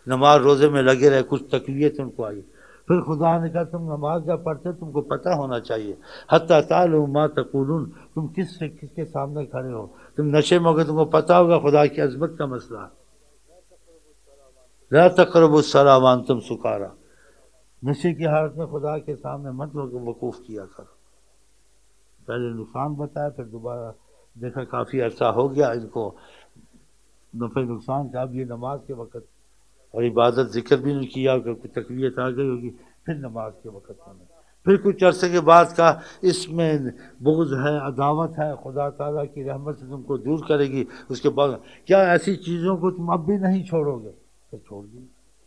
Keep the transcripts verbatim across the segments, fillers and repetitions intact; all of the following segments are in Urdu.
نماز روزے میں لگے رہے، کچھ تکلیف ان کو آئی. پھر خدا نے کہا تم نماز جب پڑھتے تم کو پتہ ہونا چاہیے حتی تعلموا ما تقولون، تم کس سے کس کے سامنے کھڑے ہو. تم نشے میں ہوگے تم کو پتہ ہوگا خدا کی عظمت کا مسئلہ ہے. لا تقربوا الصلاة وانتم سکارا، نشے کی حالت میں خدا کے سامنے مت وقوف کیا کرو. پہلے نقصان بتایا، پھر دوبارہ دیکھا کافی عرصہ ہو گیا ان کو نفع نقصان کا. اب یہ نماز کے وقت اور عبادت ذکر بھی نہیں کیا کہ کوئی تقویت آ گئی ہوگی، پھر نماز کے وقت ہونا. پھر کچھ عرصے کے بعد کا اس میں بغض ہے، عداوت ہے، خدا تعالیٰ کی رحمت سے تم کو دور کرے گی. اس کے بعد کیا ایسی چیزوں کو تم اب بھی نہیں چھوڑو گے؟ پھر چھوڑ دی.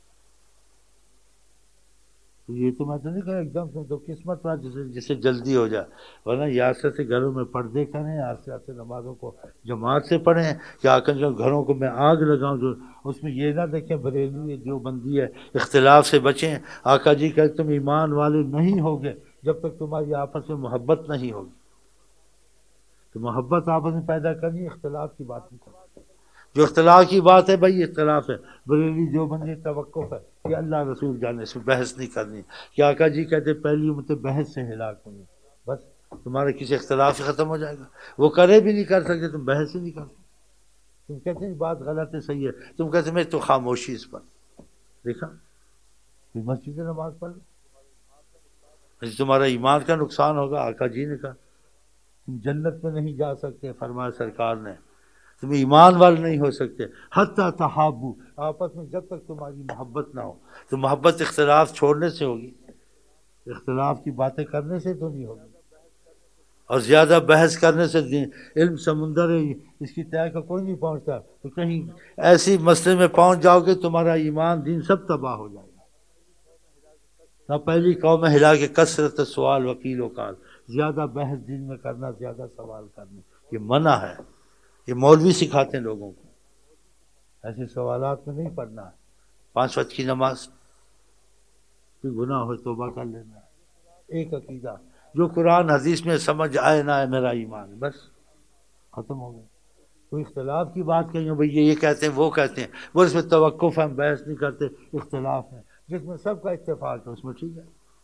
تو یہ تو میں تو نہیں کہا ایک دم سے تو قسمت پر جسے جسے جلدی ہو جائے، ورنہ یہ آہستہ سے گھروں میں پردے کریں، آہستہ آہستہ نمازوں کو جماعت سے پڑھیں. کیا کہ جو گھروں کو میں آگ لگاؤں جو اس میں یہ نہ دیکھیں بریلوی ہے دیوبندی ہے، اختلاف سے بچیں. آقا جی کہتے تم ایمان والے نہیں ہوگے جب تک تمہاری آپس میں محبت نہیں ہوگی. تو محبت آپس میں پیدا کرنی، اختلاف کی بات نہیں کرنی. جو اختلاف کی بات ہے بھائی اختلاف ہے، بریلی جو بندی توقف ہے کہ اللہ رسول جانے سے بحث نہیں کرنی. کہ آقا جی کہتے پہلی امت بحث سے ہلاک ہوئی، بس تمہارے کسی اختلاف سے ختم ہو جائے گا. وہ کرے بھی نہیں کر سکتے، تم بحث ہی نہیں کر سکتے. تم کہتے ہیں بات غلط ہے صحیح ہے، تم کہتے میں تو خاموشی اس پر. دیکھا مسجد نماز پڑھ لو، تمہارا ایمان کا نقصان ہوگا. آقا جی نے کہا تم جنت میں نہیں جا سکتے، فرمایا سرکار نے تم ایمان والے نہیں ہو سکتے حتی تحابو، آپس میں جب تک تمہاری محبت نہ ہو. تو محبت اختلاف چھوڑنے سے ہوگی، اختلاف کی باتیں کرنے سے تو نہیں ہوگی. اور زیادہ بحث کرنے سے علم سمندر ہے، اس کی تہہ کا کوئی نہیں پہنچتا. تو کہیں ایسی مسئلے میں پہنچ جاؤ گے تمہارا ایمان دین سب تباہ ہو جائے گا. نہ پہلی قوم میں ہلا کے کثرت سوال وکیل و کال، زیادہ بحث دین میں کرنا، زیادہ سوال کرنا یہ منع ہے. یہ مولوی سکھاتے ہیں لوگوں کو، ایسے سوالات میں نہیں پڑھنا ہے. پانچ وقت کی نماز، کوئی گناہ ہو توبہ کر لینا. ایک عقیدہ جو قرآن حدیث میں سمجھ آئے نہ آئے میرا ایمان ہے، بس ختم ہو گیا. کوئی اختلاف کی بات کہیں بھئی یہ یہ کہتے ہیں وہ کہتے ہیں، وہ اس میں توقف ہے، ہم بحث نہیں کرتے. اختلاف ہے جس میں سب کا اتفاق ہے اس میں ٹھیک ہے.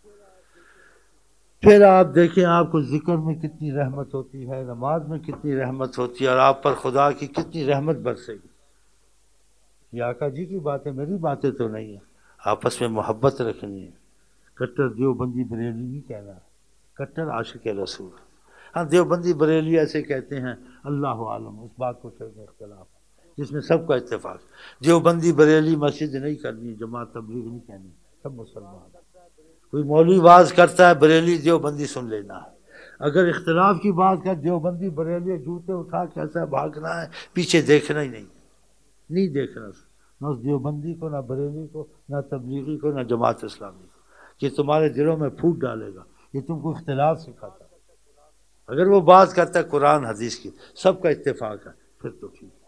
پھر آپ دیکھیں آپ کو ذکر میں کتنی رحمت ہوتی ہے، نماز میں کتنی رحمت ہوتی ہے، اور آپ پر خدا کی کتنی رحمت برسے گی. یہ آقا جی کی باتیں میری باتیں تو نہیں ہیں. آپس میں محبت رکھنی ہے. کٹر دیوبندی بریلی نہیں کہنا، کٹر عاشق رسول. ہاں دیوبندی بریلی ایسے کہتے ہیں، اللہ عالم، اس بات کو چھوڑ کے اختلاف جس میں سب کا اتفاق. دیوبندی بریلی مسجد نہیں کرنی، جماعت تبلیغ نہیں کہنی، سب مسلمان. کوئی مولوی واز کرتا ہے بریلی دیوبندی سن لینا ہے. اگر اختلاف کی بات کر دیوبندی بریلی جوتے اٹھا کے ایسا بھاگنا ہے، پیچھے دیکھنا ہی نہیں، نہیں دیکھنا نہ اس دیوبندی کو، نہ بریلی کو، نہ تبلیغی کو، نہ جماعت اسلامی کو. یہ تمہارے دلوں میں پھوٹ ڈالے گا، یہ تم کو اختلاف سکھاتا ہے. اگر وہ بات کرتا ہے قرآن حدیث کی، سب کا اتفاق ہے، پھر تو ٹھیک ہے.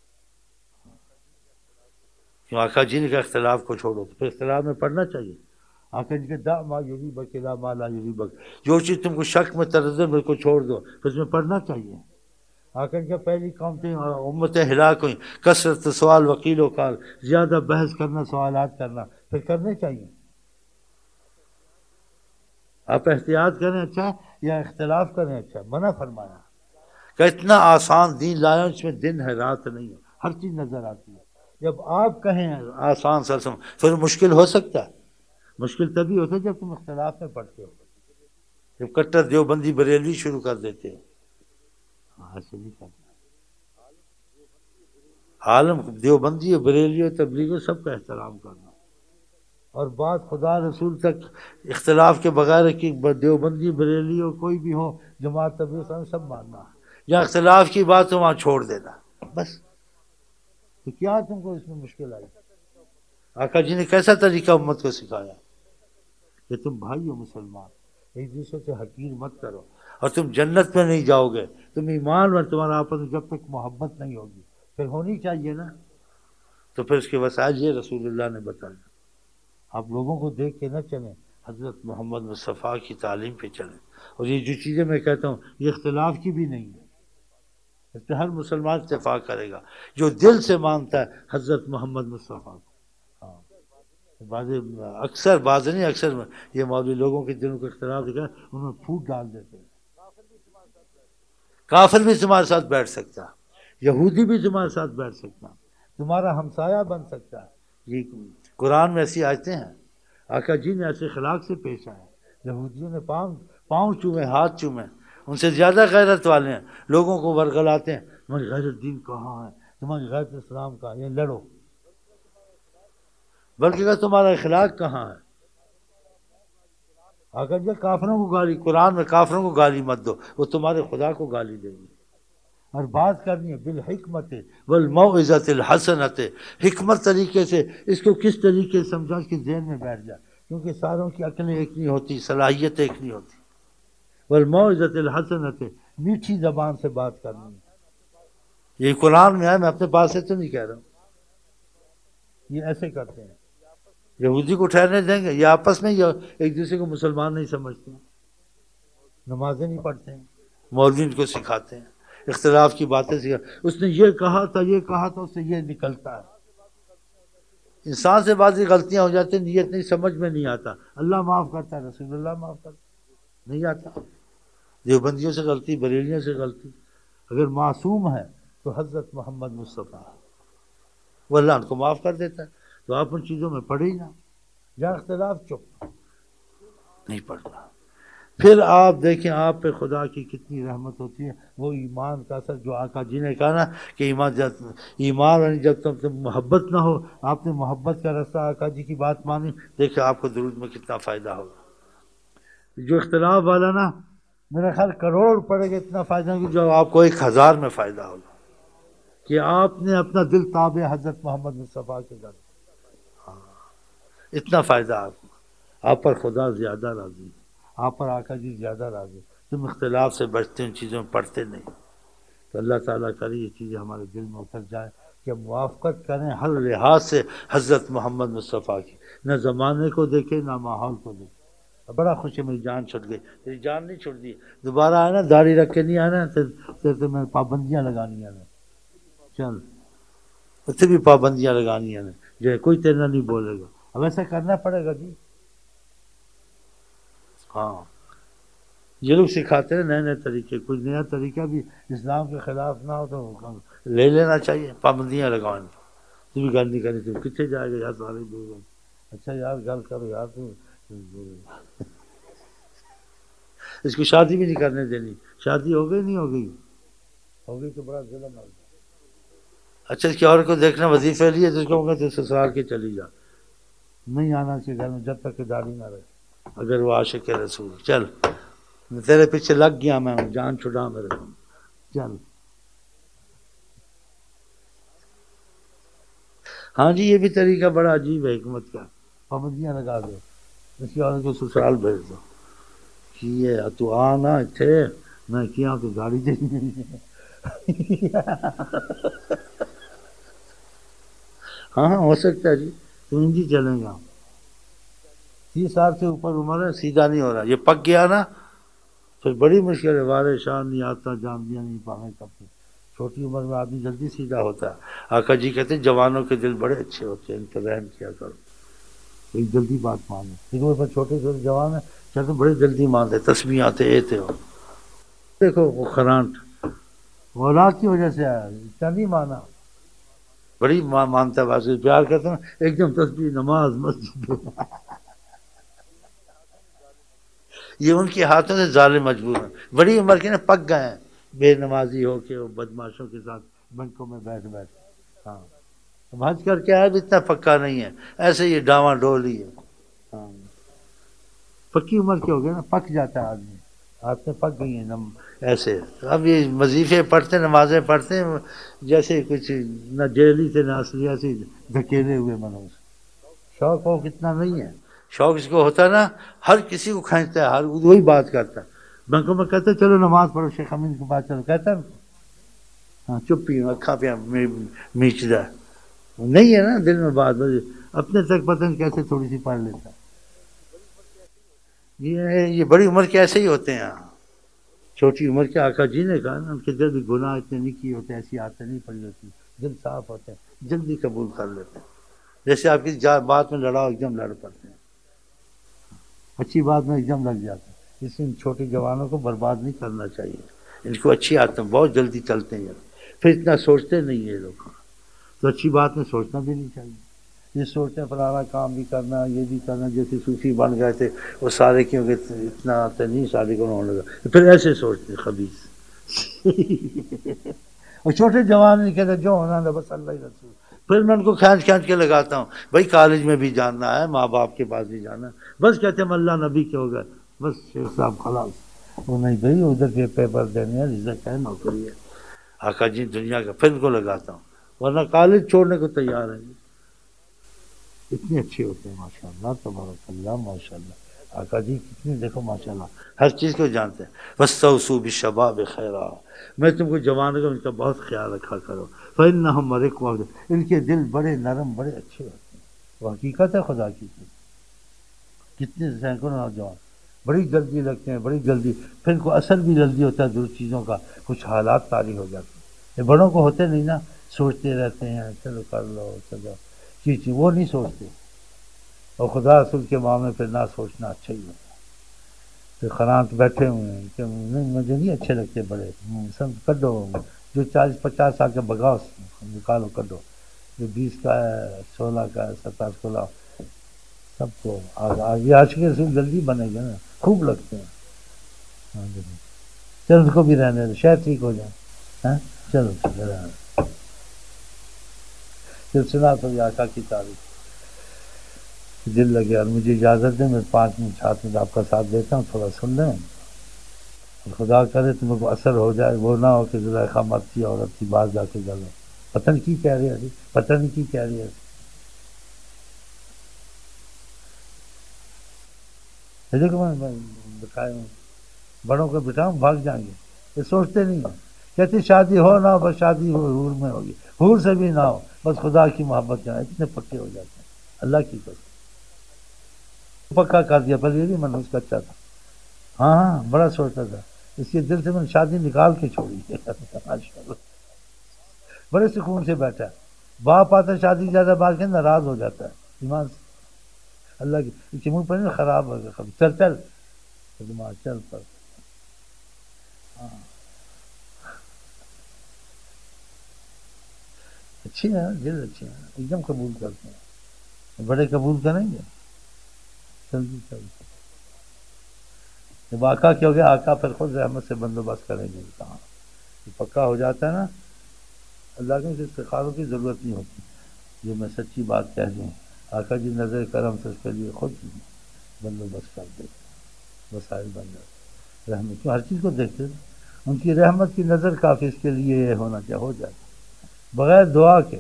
کیوں آقا جی نے کہا اختلاف کو چھوڑو، تو پھر اختلاف میں پڑھنا چاہیے. آقا جی کہ دا ما یریبک الا ما لا یریبک، جو چیز تم کو شک میں تردد میں کو چھوڑ دو، پھر اس میں پڑھنا چاہیے. آقا جی کہ پہلی قومیں امتیں ہلاک ہوئیں، کثرت سوال وکیل و کال، زیادہ بحث کرنا، سوالات کرنا، پھر کرنے چاہیے. آپ احتیاط کریں اچھا یا اختلاف کریں اچھا. منع فرمایا کہ اتنا آسان دین لایا اس میں دن ہے رات نہیں ہے، ہر چیز نظر آتی ہے. جب آپ کہیں آسان سرسم پھر مشکل ہو سکتا ہے. مشکل تبھی ہوتا ہے جب تم اختلاف میں پڑھتے ہو، جب کٹر دیوبندی بریلی شروع کر دیتے ہو. ایسے نہیں کرنا. عالم دیوبندی ہو، بریلی ہو، تبلیغ ہو، سب کا احترام کرنا. اور بات خدا رسول تک اختلاف کے بغیر کہ دیوبندی بریلی ہو، کوئی بھی ہو، جماعت تبلیغ سب ماننا ہے. یا اختلاف کی بات تو وہاں چھوڑ دینا بس. تو کیا تم کو اس میں مشکل آئی؟ آقا جی نے کیسا طریقہ امت کو سکھایا کہ تم بھائی ہو مسلمان، ایک دوسرے سے حقیر مت کرو. اور تم جنت میں نہیں جاؤ گے، تم ایمان میں تمہارا آپس میں جب تک محبت نہیں ہوگی. پھر ہونی چاہیے نا. تو پھر اس کے وسائل یہ رسول اللہ نے بتایا. آپ لوگوں کو دیکھ کے نہ چلیں، حضرت محمد مصطفیٰ کی تعلیم پہ چلیں. اور یہ جو چیزیں میں کہتا ہوں یہ اختلاف کی بھی نہیں ہے، اس پہ ہر مسلمان اتفاق کرے گا جو دل سے مانتا ہے حضرت محمد مصطفیٰ کو. ہاں بعض اکثر بعض نہیں اکثر میں یہ مولوی لوگوں کے دلوں کو اختلاف دکھا انہوں نے پھوٹ ڈال دیتے ہیں۔ کافر بھی تمہارے ساتھ بیٹھ سکتا، یہودی بھی تمہارے ساتھ بیٹھ سکتا، تمہارا ہمسایہ بن سکتا ہے۔ یہ قرآن میں ایسی آیتیں ہیں، آقا جی نے ایسے اخلاق سے پیش آئے، یہودیوں نے پاؤں پاؤں چومے، ہاتھ چومے، ان سے زیادہ غیرت والے ہیں، لوگوں کو ورگلاتے ہیں، تمہاری غیرت دین کہاں ہے، تمہاری غیرت اسلام کہاں ہے، یہ لڑو، بلکہ کہ تمہارا اخلاق کہاں ہے۔ اگر یہ کافروں کو گالی، قرآن میں کافروں کو گالی مت دو، وہ تمہارے خدا کو گالی دیں گے۔ اور بات کرنی ہے بالحکمت والموعظۃ الحسنۃ، حکمت طریقے سے اس کو کس طریقے سے سمجھا کہ ذہن میں بیٹھ جائے، کیونکہ ساروں کی عقلیں ایک نہیں ہوتی، صلاحیت ایک نہیں ہوتی۔ والموعظۃ الحسنۃ، میٹھی زبان سے بات کرنی ہے۔ یہ قرآن میں ہے، میں اپنے پاس سے تو نہیں کہہ رہا ہوں۔ یہ ایسے کرتے ہیں، یہودی کو ٹھہرنے دیں گے؟ یہ آپس میں یہ ایک دوسرے کو مسلمان نہیں سمجھتے ہیں، نمازیں نہیں پڑھتے ہیں، مولوی ان کو سکھاتے ہیں، اختلاف کی باتیں سکھا، اس نے یہ کہا تھا یہ کہا تھا، اس سے یہ نکلتا ہے۔ انسان سے بعضی غلطیاں ہو جاتی ہیں، نیت نہیں، سمجھ میں نہیں آتا، اللہ معاف کرتا ہے، رسول اللہ معاف کرتا نہیں آتا۔ دیوبندیوں سے غلطی، بریلیوں سے غلطی، اگر معصوم ہے تو حضرت محمد مصطفیٰ، وہ اللہ ان کو معاف کر دیتا ہے۔ تو آپ ان چیزوں میں پڑھ ہی نہ، جہاں اختلاف چپ نہیں پڑھنا۔ پھر آپ دیکھیں آپ پہ خدا کی کتنی رحمت ہوتی ہے، وہ ایمان کا اثر جو آقا جی نے کہا نا کہ ایمان جب ایمان یعنی جب تک تم محبت نہ ہو، آپ نے محبت کا رستہ آقا جی کی بات مانی، دیکھیں آپ کو درود میں کتنا فائدہ ہوگا۔ جو اختلاف والا نا میرا خیال کروڑ پڑے گا اتنا فائدہ ہوگا، جو آپ کو ایک ہزار میں فائدہ ہوگا کہ آپ نے اپنا دل تابع حضرت محمد مصطفیٰ کے در، اتنا فائدہ آپ کو، آپ پر خدا زیادہ راضی ہے، آپ پر آقا جی زیادہ راضی ہے۔ تم اختلاف سے بچتے ان چیزوں میں پڑھتے نہیں، تو اللہ تعالیٰ کرے یہ چیزیں ہمارے دل میں اتر جائیں کہ موافقت کریں ہر لحاظ سے حضرت محمد مصطفیٰ کی، نہ زمانے کو دیکھیں نہ ماحول کو دیکھیں۔ بڑا خوش ہے میری جان چھٹ گئی، میری جان نہیں چھوڑ دی، دوبارہ آنا داڑھی رکھ کے نہیں آنا، تیرے میں پابندیاں لگانی ہیں، چل اسے بھی پابندیاں لگانی ہیں، جو ہے کوئی تیرنا نہیں بولے گا، اب ایسا کرنا پڑے گا جی۔ ہاں یہ لوگ سکھاتے ہیں نئے نئے طریقے، کوئی نیا طریقہ بھی اسلام کے خلاف نہ ہو تو لے لینا چاہیے، پابندیاں لگوانی۔ تو بھی گل نہیں کرنی، تو کتنے جائے گا یار سارے دور، اچھا یار گل کرو یار، تو اس کو شادی بھی نہیں کرنے دینی، شادی ہو گئی نہیں ہو گئی، ہو گئی تو بڑا ظلم ہے۔ اچھا اس کی عورت کو دیکھنا وظیفے لیے تو اس کو تو سسرال کے چلی جا، نہیں آنا چاہیے گھر میں جب تک کہ داڑھی نہ رہے، اگر وہ عاشق رسول۔ چل تیرے پیچھے لگ گیا میں ہوں، جان چھڑا میرے کو، چل۔ ہاں جی یہ بھی طریقہ بڑا عجیب ہے حکمت کا، پابندیاں لگا دو، اس کی عورت کو سسرال بھیج دو، یہ تو آنا تھے میں کیا تو گاڑی دینی ہاں ہاں ہو سکتا ہے جی، تو انجی چلیں گا، تیس سال سے اوپر عمر ہے، سیدھا نہیں ہو رہا، یہ پک گیا نا پھر بڑی مشکل ہے، وارے شان نہیں آتا، جان دیا نہیں پاویں کب سے، چھوٹی عمر میں آدمی جلدی سیدھا ہوتا ہے۔ آقا جی کہتے ہیں جوانوں کے دل بڑے اچھے ہوتے ہیں، ان پر رحم کیا کرو، ایک جلدی بات مان لیں، لیکن چھوٹے چھوٹے جوان ہیں کہتے ہیں بڑے جلدی مان لے، تسبیح آتے ایتے ہو، دیکھو وہ خرانٹ اولاد کی وجہ سے آیا، اتنا نہیں مانا، بڑی مانتا ہے، بات پیار کرتا ہوں، ایک دم تسبیح نماز مسجد یہ ان کے ہاتھوں سے ظالم مجبور ہیں، بڑی عمر کے نا پک گئے ہیں، بے نمازی ہو کے وہ بدماشوں کے ساتھ بنکوں میں بیٹھ بیٹھ، ہاں اب حج کر کے آیا بھی اتنا پکا نہیں ہے، ایسے یہ ڈاواں ڈولی ہے، ہاں پکی عمر کے ہو گئے نا، پک جاتا ہے آدمی، ہاتھ میں پک گئی ہیں ایسے۔ اب یہ وظیفے پڑھتے نمازیں پڑھتے ہیں جیسے کچھ نہ ڈیلی سے نہ اصلی، ایسے دھکیلے ہوئے منوس، شوق ووق اتنا نہیں ہے، شوق اس کو ہوتا ہے نا ہر کسی کو کھینچتا ہے، ہر وہی بات کرتا ہے، بینکوں میں کہتے ہیں چلو نماز پڑھو شیخ امین کے پاس چلو، کہتا ہے ہاں چپ ہی اکھا پہ میچدا نہیں ہے نا دل میں بات، اپنے تک پتہ نہیں کیسے تھوڑی سی پڑھ لیتا ہے۔ یہ یہ بڑی عمر کے ایسے ہی ہوتے ہیں، چھوٹی عمر کے آقا جی نے کہا نا ان کے دل بھی گناہ اتنے نہیں کیے ہوتے، ایسی عادتیں نہیں پڑی ہوتی، دل صاف ہوتے ہیں، جلدی قبول کر لیتے ہیں۔ جیسے آپ کی بات میں لڑاؤ ایک دم لڑ پڑتے ہیں، اچھی بات میں ایک دم لگ جاتے ہیں، اس لیے ان چھوٹے جوانوں کو برباد نہیں کرنا چاہیے، ان کو اچھی عادتیں بہت جلدی چلتے ہیں، پھر اتنا سوچتے نہیں ہیں لوگ، تو اچھی بات میں سوچنا بھی نہیں چاہیے، یہ سوچتے ہیں فلانا کام بھی کرنا، یہ بھی کرنا، جیسے صوفی بن گئے تھے وہ سارے کیونکہ اتنا آتے نہیں شادی کو ہونے لگا، پھر ایسے سوچتے ہیں خبیث اور چھوٹے جوان نہیں کہتے جو ہونا ہے بس اللہ ہی رسول، پھر میں ان کو کھینچ کھینچ کے لگاتا ہوں، بھائی کالج میں بھی جانا ہے، ماں باپ کے پاس بھی جانا ہے، بس کہتے ہیں اللہ نبی کے ہو گئے، بس شیخ صاحب خلاص، وہ نہیں بھائی ادھر کے پیپر دینے ہیں، رزق ہے، نوکری ہے، آقا جی دنیا کا، پھر ان کو لگاتا ہوں، ورنہ کالج چھوڑنے کو تیار ہے، اتنے اچھے ہوتے ہیں ماشاء اللہ، تبارک اللہ، ماشاء اللہ، آقا جی کتنی دیکھو ماشاء اللہ ہر چیز کو جانتے ہیں، وَاسْتَوْصُوا بِالشَّبَابِ خَيْرًا، میں تم کو جوانوں کا ان کا بہت خیال رکھا کرو، فَإِنَّهُمْ مَرِقُ، ان کے دل بڑے نرم بڑے اچھے ہوتے ہیں، وہ حقیقت ہے خدا کی، کتنے سینکڑوں نوجوان بڑی جلدی لگتے ہیں، بڑی جلدی، پھر ان کو اثر بھی جلدی ہوتا ہے دور چیزوں کا، کچھ حالات طاری ہو جاتے ہیں، یہ بڑوں کو ہوتے نہیں نا، سوچتے رہتے ہیں چلو کر لو چلو چیز چیز، وہ نہیں سوچتے، اور خدا رسول کے معاملے پہ نہ سوچنا اچھا ہی ہوتا ہے، پھر خرانت بیٹھے ہوئے ہیں کہ نہیں مجھے نہیں اچھے لگتے بڑے، سب کڈو، جو چالیس پچاس سال کے بگاؤ نکالو کڈو، جو بیس کا ہے سولہ کا ہے ستائیس کو لاؤ، سب کو آگے عاشق رسول جلدی بنے گا نا، خوب لگتے ہیں، چل اس کو بھی رہنے دے شاید ٹھیک ہو جائے، ہاں چلو پھر سنا تو آقا کی تعریف دل لگے، اور مجھے اجازت دیں میں پانچ منٹ سات منٹ آپ کا ساتھ دیتا ہوں، تھوڑا سن لیں، خدا کرے تمہیں کو اثر ہو جائے، وہ نہ ہو کہ زلیخا مرد تھی عورت تھی باہر جا کے گلو، پتہ نہیں کی کہہ رہی ہے، پتہ نہیں کی کہہ رہی ہے، دیکھو میں بتایا ہوں بڑوں کو بٹھاؤں بھاگ جائیں گے، یہ سوچتے نہیں ہیں، کہتے شادی ہو نہ ہو بس شادی ہو حور میں ہوگی، حور سے بھی نہ ہو بس خدا کی محبت کے، اتنے پکے ہو جاتے ہیں اللہ کی قسم، پکا کر دیا، پہلے یہ بھی من اس کا اچھا تھا، ہاں ہاں بڑا سوچتا تھا، اس کے دل سے میں نے شادی نکال کے چھوڑی ماشاءاللہ، بڑے سکون سے بیٹھا ہے، باپ آتا شادی زیادہ بات کے ناراض ہو جاتا ہے، ایمان سے اللہ کی اس کے منہ پر نہیں خراب ہو گیا، چل چل چل پر ہاں اچھی ہیں دل اچھے ہیں، ایک دم قبول کرتے ہیں، بڑے قبول کریں گے، جلدی چلتے جب آقا کیا ہو گیا، آقا پھر خود رحمت سے بندوبست کریں گے، کہاں پکا ہو جاتا ہے نا، اللہ کے استخاروں کی ضرورت نہیں ہوتی، جو میں سچی بات کہہ دوں، آقا جی نظر کرم سے اس کے لیے خود بندوبست کر دیتے، وسائل بن جاتے، رحمت کیوں ہر چیز کو دیکھتے ہیں، ان کی رحمت کی نظر کافی، اس کے لیے یہ ہونا چاہیے ہو جاتا بغیر دعا کے،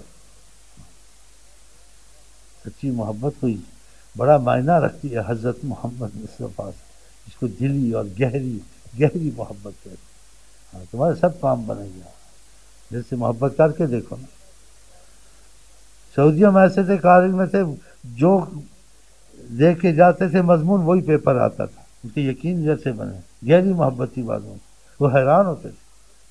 سچی محبت کوئی بڑا معنی رکھتی ہے حضرت محمد مصطفیٰ سے، اس کو دلی اور گہری گہری محبت کہتے ہیں، ہاں تمہارے سب کام بنے گا، دل سے محبت کر کے دیکھو نا، سعودیوں میں ایسے تھے کالج میں تھے جو دیکھ کے جاتے تھے مضمون وہی پیپر آتا تھا، ان کے یقین جیسے بنے، گہری محبت کی باتوں وہ حیران ہوتے تھے،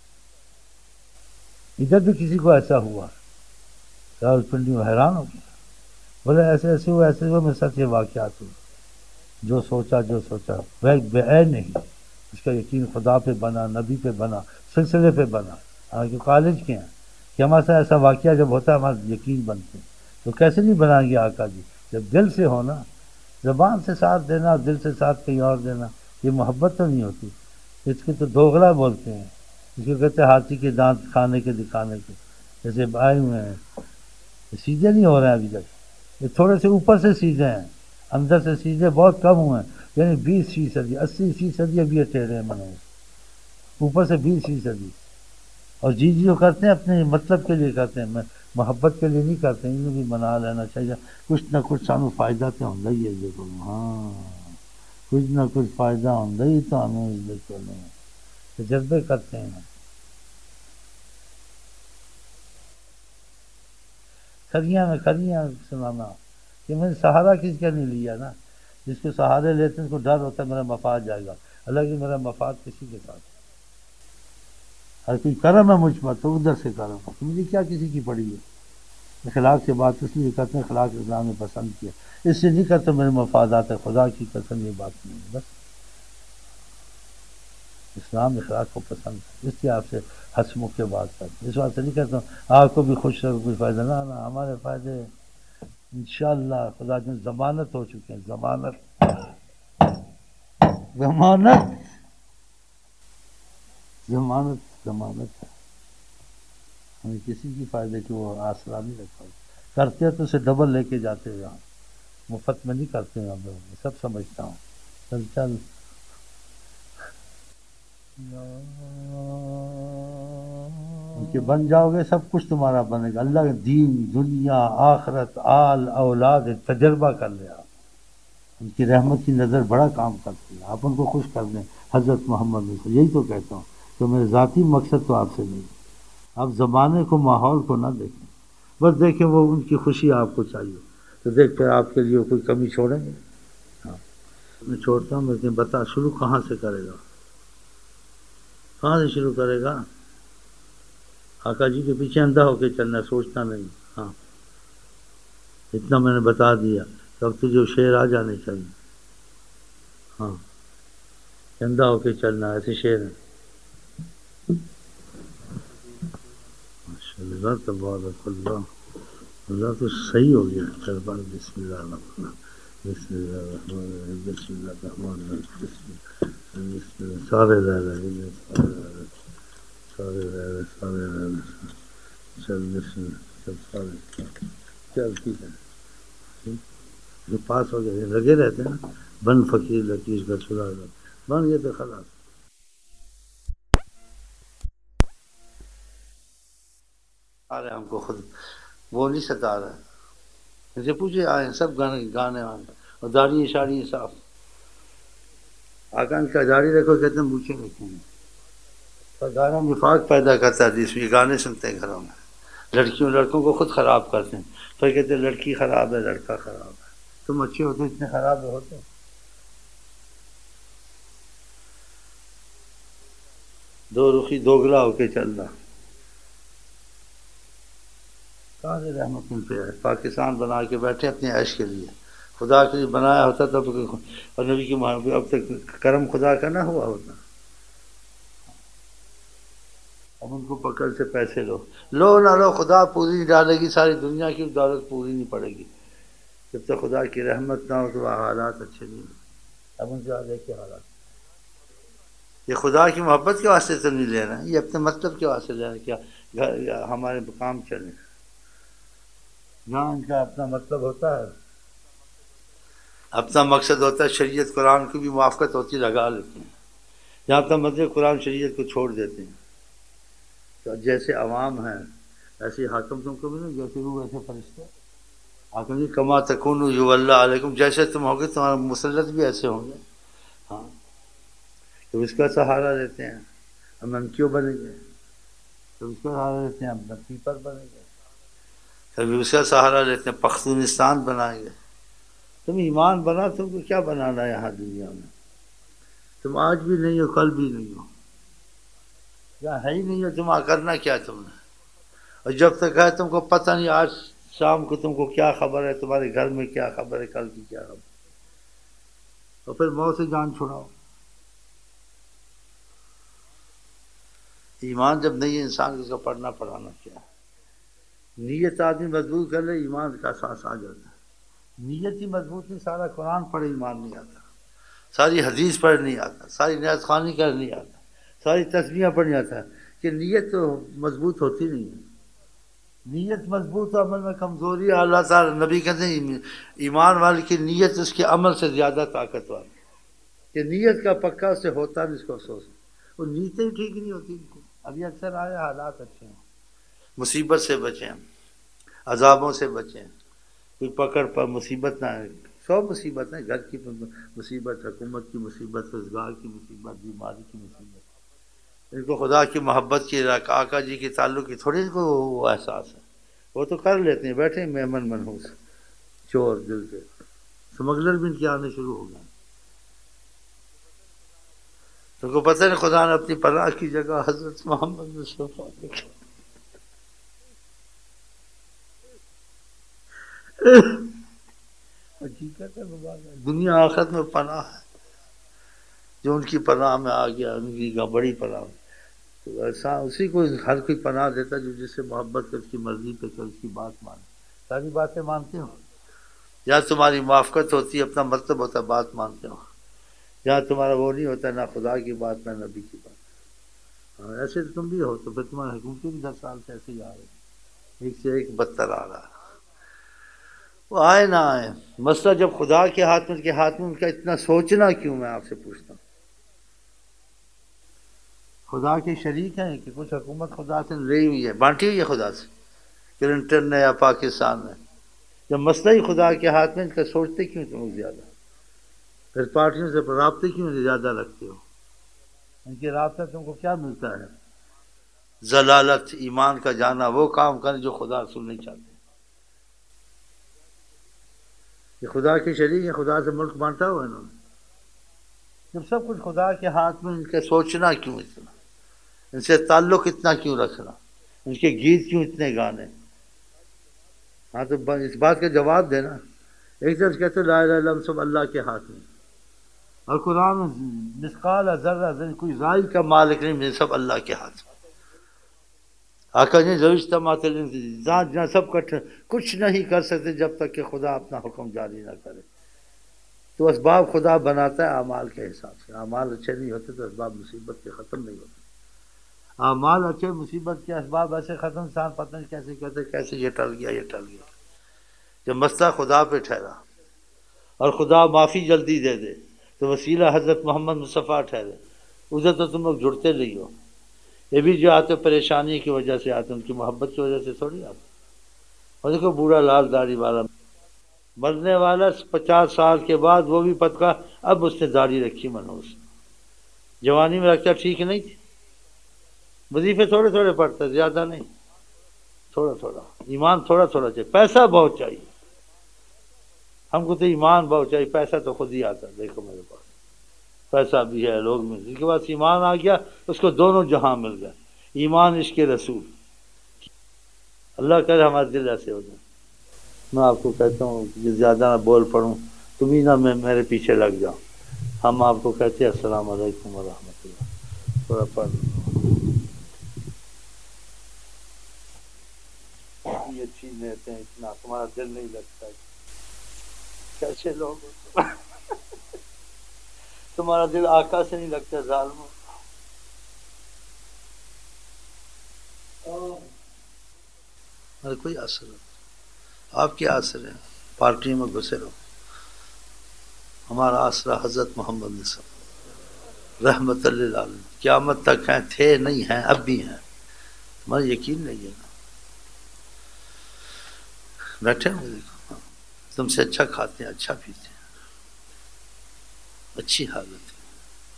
ادھر بھی کسی کو ایسا ہوا راول پنڈی میں حیران ہو گیا، بولے ایسے ایسے ہوئے ایسے ہوئے میں سچ یہ واقعات ہوئے، جو سوچا جو سوچا وہ بے عین نہیں، اس کا یقین خدا پہ بنا، نبی پہ بنا، سلسلے پہ بنا، حالانکہ کالج کے ہیں کہ ہمارے ساتھ ایسا واقعہ جب ہوتا ہے ہمارا یقین بنتے ہیں، تو کیسے نہیں بنائیں گے آقا جی، جب دل سے ہونا، زبان سے ساتھ دینا دل سے ساتھ کہیں اور دینا، یہ محبت تو نہیں ہوتی، اس کے تو دوغلا بولتے ہیں، اس کو کہتے ہیں ہاتھی کے دانت کھانے کے دکھانے کے، جیسے آئے ہوئے ہیں سیدھے نہیں ہو رہے ہیں ابھی تک، یہ تھوڑے سے اوپر سے سیدھے ہیں، اندر سے سیدھے بہت کم ہوئے ہیں، یعنی بیس فیصدی اسی فیصدی ابھی یہ ٹیڑھے ہیں منوج، اوپر سے بیس فیصدی، اور جی جی وہ کرتے ہیں اپنے مطلب کے لیے کرتے ہیں، میں محبت کے لیے نہیں کرتے، انہیں بھی منا لینا چاہیے، کچھ نہ کچھ سانو فائدہ تو ہوتا ہی ہے، دیکھو ہاں کچھ نہ کچھ فائدہ ہوتا ہی تو ہمیں دیکھو تجربے کرتے ہیں، کھریاں میں کھریاں سنانا کہ میں نے سہارا کس کا نہیں لیا نا، جس کو سہارے لیتے ہیں اس کو ڈر ہوتا ہے میرا مفاد جائے گا، حالانکہ میرا مفاد کسی کے ساتھ، ہر کوئی کرم ہے مجھ پر تو ادھر سے کرم ہے، مجھے کیا کسی کی پڑی ہے، اخلاق سے بات اس لیے کرتے ہیں اخلاق اسلام نے پسند کیا، اس لیے نہیں کرتے میرے مفادات ہے، خدا کی قسم یہ بات نہیں ہے، بس اسلام اخلاق کو پسند ہے، اس لیے آپ سے ہنسمکھ کے بات کرتے ہیں، اس بات سے نہیں کہتا ہوں آپ کو بھی خوش رہو کوئی فائدہ نہ نہ ہمارے فائدے انشاءاللہ خدا کی ضمانت ہو چکے ہیں، ضمانت ضمانت ضمانت ضمانت ہے، ہمیں کسی کی فائدے کی وہ آسرا نہیں رکھا، کرتے تو اسے ڈبل لے کے جاتے ہیں، یہاں مفت میں نہیں کرتے ہیں، ہم لوگ سب سمجھتا ہوں، چل چل ان کے بن جاؤ گے سب کچھ تمہارا بنے گا، اللہ کے دین دنیا آخرت آل اولاد تجربہ کر لے آپ، ان کی رحمت کی نظر بڑا کام کرتی ہے، آپ ان کو خوش کر دیں حضرت محمد سے، یہی تو کہتا ہوں کہ میرے ذاتی مقصد تو آپ سے نہیں، آپ زمانے کو ماحول کو نہ دیکھیں، بس دیکھیں وہ ان کی خوشی آپ کو چاہیے تو دیکھ پھر آپ کے لیے کوئی کمی چھوڑیں گے؟ ہاں میں چھوڑتا ہوں، لیکن بتا شروع کہاں سے کرے گا، کہاں سے شروع کرے گا؟ آقا جی کے پیچھے اندھا ہو کے چلنا، سوچنا نہیں، ہاں اتنا میں نے بتا دیا، تو اب تجھے شعر آ جانے چاہیے، ہاں اندھا ہو کے چلنا ایسے شعر ہے، ماشاء اللہ تبارک اللہ، اللہ تو صحیح ہو گیا، چل بڑھ بسم اللہ الرحمن بسم اللہ الرحمن الرحیم بسم اللہ الرحمن الرحیم بسم اللہ بسم اللہ سارے رہ رہے سارے رہ رہے سارے رہ رہے سارے چل بسم اللہ چل سارے چل ٹھیک ہے، جو پاس ہو گئے لگے رہتے ہیں نا، بن فقیر لکیر کا چھڑا بن گئے تو خلاص، آ رہے ہم کو خود وہ نہیں ستا رہا ہے، مجھے پوچھے آئے سب گانے گانے آئے اور داڑھی شاڑی صاف، آقا ان کا داڑھی رکھو کہتے ہیں بوچھے رکھیں گے، اور گانا نفاق پیدا کرتا ہے، اس میں گانے سنتے ہیں گھروں میں، لڑکیوں لڑکوں کو خود خراب کرتے ہیں، پھر کہتے ہیں لڑکی خراب ہے لڑکا خراب ہے، تم اچھے ہوتے اتنے خراب ہوتے، دو رخی دوگلا ہو کے چلنا، کہاں سے رحمت ان پہ ہے، پاکستان بنا کے بیٹھے اپنے عیش کے لیے، خدا کے لیے بنایا ہوتا تب اور نبی کی محبت اب تک کرم خدا کا نہ ہوا ہوتا، اب ان کو پکڑ سے پیسے لو لو نہ لو خدا پوری نہیں ڈالے گی، ساری دنیا کی دولت پوری نہیں پڑے گی، جب تک خدا کی رحمت نہ ہو تو حالات اچھے نہیں ہوتے، اب ان سے آگے کے حالات، یہ خدا کی محبت کے واسطے تو نہیں لے رہے ہیں، یہ اپنے مطلب کے واسطے لے رہے ہیں، کیا ہمارے کام چلے، جہاں ان کا اپنا مطلب ہوتا ہے، اپنا مقصد ہوتا ہے، شریعت قرآن کی بھی موافقت ہوتی لگا لیتے ہیں، جہاں تک مطلب قرآن شریعت کو چھوڑ دیتے ہیں، تو جیسے عوام ہیں ایسے حاکم تم کو بھی نہیں، جیسے روح ویسے فرشتے، حاکم جی کما تکون یو اللہ علیکم، جیسے تم ہوگے تمہارے مسلط بھی ایسے ہوں گے، ہاں تو اس کا سہارا لیتے ہیں، ہم ہم کیوں بنیں گے، تو اس کا سہارا لیتے ہیں، ہم پیپر بنیں گے، کبھی اس کا سہارا لیتے ہیں، پختونستان بنائیں گے، تم ایمان بنا، تم کو کیا بنانا ہے یہاں دنیا میں، تم آج بھی نہیں ہو کل بھی نہیں ہو، یا ہے ہی نہیں ہو، تم کرنا کیا تم نے، اور جب تک ہے تم کو پتہ نہیں آج شام کو تم کو کیا خبر ہے، تمہارے گھر میں کیا خبر ہے، کل کی کیا خبر، تو پھر موت سے جان چھڑاؤ، ایمان جب نہیں ہے انسان کو اس کا پڑھنا پڑھانا کیا ہے، نیت آدمی مضبوط کر لے ایمان کا ساتھ آ جاتا ہے، نیت ہی مضبوط نہیں، سارا قرآن پڑھے ایمان نہیں آتا، ساری حدیث پڑھ نہیں آتا، ساری نیت خوانی کر نہیں آتا، ساری تسبیحاں پڑھ نہیں آتا، کہ نیت تو مضبوط ہوتی نہیں ہے، نیت مضبوط ہو عمل میں کمزوری ہے، اللہ تعالیٰ نبی کہتے ہیں ایمان والے کی نیت اس کے عمل سے زیادہ طاقتور ہے، کہ نیت کا پکا سے ہوتا نہیں، اس کو افسوس ہے، وہ نیتیں ٹھیک نہیں ہوتی ان کو، ابھی اکثر آئے حالات اچھے ہیں، مصیبت سے بچیں، عذابوں سے بچیں، کوئی پکڑ پر مصیبت نہ ہے، سو مصیبت ہیں، گھر کی مصیبت، حکومت کی مصیبت، روزگار کی مصیبت، بیماری کی مصیبت، ان کو خدا کی محبت کی، آقا جی کے تعلق کی تھوڑی ان کو وہ احساس ہے، وہ تو کر لیتے ہیں، بیٹھے میمن منحوس چور دل سے، سمگلر بھی ان کے آنے شروع ہو گئے، تو کو پتہ نہیں خدا نے اپنی پناہ کی جگہ حضرت محمد مصطفیٰ حقیقت ہے بابا، دنیا آخرت میں پناہ ہے، جو ان کی پناہ میں آ گیا ان کی بڑی پناہ میں، تو ایسا اسی کو ہر کوئی پناہ دیتا جو جس سے محبت کر، اس کی مرضی پہ چل، اس کی بات مانے۔ ساری باتیں مانتے ہو، یا تمہاری موافقت ہوتی ہے، اپنا مطلب ہوتا ہے، بات مانتے ہو، جہاں تمہارا وہ نہیں ہوتا، نہ خدا کی بات نہ نبی کی بات۔ ہاں، ایسے تو تم بھی ہو، تو پھر تمہاری حکومتیں بھی دس سال سے ایسے ہی آ رہی ہیں، ایک سے ایک بدتر آ رہا ہے۔ وہ آئے نہ آئے، مسئلہ جب خدا کے ہاتھ میں، ان کے ہاتھ میں، ان کا اتنا سوچنا کیوں، میں آپ سے پوچھتا ہوں۔ خدا کے شریک ہیں کہ کچھ حکومت خدا سے لی ہوئی ہے، بانٹی ہوئی ہے خدا سے، کلنٹن نے یا پاکستان نے؟ جب مسئلہ ہی خدا کے ہاتھ میں، ان کا سوچتے کیوں تم لوگ زیادہ؟ پھر پارٹیوں سے رابطے کیوں زیادہ رکھتے ہو؟ ان کے رابطہ تم کو کیا ملتا ہے؟ ضلالت، ایمان کا جانا، وہ کام کریں جو خدا رسول نہیں چاہتے۔ یہ خدا کے شریک ہیں، خدا سے ملک بانٹا ہوا انہوں نے۔ جب سب کچھ خدا کے ہاتھ میں، ان کا سوچنا کیوں اتنا، ان سے تعلق اتنا کیوں رکھنا، ان کے گیت کیوں اتنے گانے؟ ہاں تو اس بات کا جواب دینا۔ ایک طرف کہتے لا الہ الا اللہ، سب اللہ کے ہاتھ میں، اور قرآن مثقال ذرہ ذرہ کوئی رائے کا مالک نہیں، سب اللہ کے ہاتھ میں۔ آقا جی ضرور اجتماعات جہاں جہاں سب کٹھ کچھ نہیں کر سکتے جب تک کہ خدا اپنا حکم جاری نہ کرے۔ تو اسباب خدا بناتا ہے اعمال کے حساب سے، اعمال اچھے نہیں ہوتے تو اسباب مصیبت کے ختم نہیں ہوتے۔ اعمال اچھے، مصیبت کے اسباب ایسے ختم، انسان پتہ نہیں کیسے کہتے کیسے یہ ٹل گیا، یہ ٹل گیا۔ جب مسئلہ خدا پہ ٹھہرا اور خدا معافی جلدی دے دے تو وسیلہ حضرت محمد مصطفیٰ ٹھہرے، ادھر تو تم لوگ جڑتے نہیں ہو۔ یہ بھی جو آتے پریشانی کی وجہ سے آتے، ان کی محبت کی وجہ سے تھوڑی آتے۔ اور دیکھو بوڑھا لال داڑھی والا مرنے والا پچاس سال کے بعد، وہ بھی پتکا، اب اس نے داڑھی رکھی منوس، جوانی میں رکھتا ٹھیک نہیں تھی، وظیفے تھوڑے تھوڑے پڑھتا، زیادہ نہیں، تھوڑا تھوڑا ایمان، تھوڑا تھوڑا چاہیے، پیسہ بہت چاہیے ہم کو، تو ایمان بہت چاہیے، پیسہ تو خود ہی آتا۔ دیکھو میرے پاس پیسہ بھی ہے، لوگ میں، جس کے پاس ایمان آ گیا اس کو دونوں جہاں مل گئے، ایمان عشق رسول۔ اللہ کرے ہمارے دل ایسے ہو جائیں۔ میں آپ کو کہتا ہوں کہ زیادہ نہ بول پڑوں، تم ہی نہ میں میرے پیچھے لگ جاؤ۔ ہم آپ کو کہتے ہیں السلام علیکم ورحمۃ اللہ، تھوڑا پڑھ یہ چیز لیتے ہیں، اتنا تمہارا دل نہیں لگتا ہے، کیسے لوگ ہو تمہارا دل آقا سے نہیں لگتا، ظالموں۔ اور کوئی اثر نہیں، آپ کے آسرے ہیں، پارٹی میں گھسے رہو۔ ہمارا آسرا حضرت محمد صلی رحمت للعالمین، قیامت تک ہیں، تھے نہیں ہیں، اب بھی ہیں۔ ہمارا یقین نہیں ہے نا، بیٹھے ہوئے دیکھو، تم سے اچھا کھاتے ہیں، اچھا پیتے ہیں، اچھی حالت ہے،